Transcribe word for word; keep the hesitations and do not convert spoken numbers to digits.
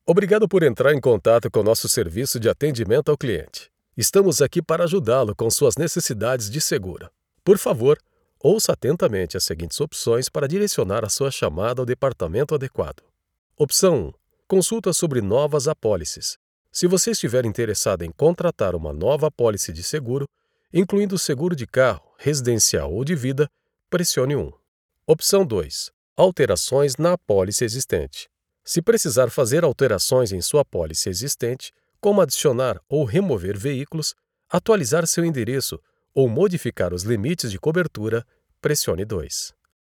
Obrigado por entrar em contato com o nosso serviço de atendimento ao cliente. Estamos aqui para ajudá-lo com suas necessidades de seguro. Por favor, ouça atentamente as seguintes opções para direcionar a sua chamada ao departamento adequado. Opção um. Consulta sobre novas apólices. Se você estiver interessado em contratar uma nova apólice de seguro, incluindo seguro de carro, residencial ou de vida, pressione um. Opção dois. Alterações na apólice existente. Se precisar fazer alterações em sua apólice existente, como adicionar ou remover veículos, atualizar seu endereço ou modificar os limites de cobertura, pressione dois.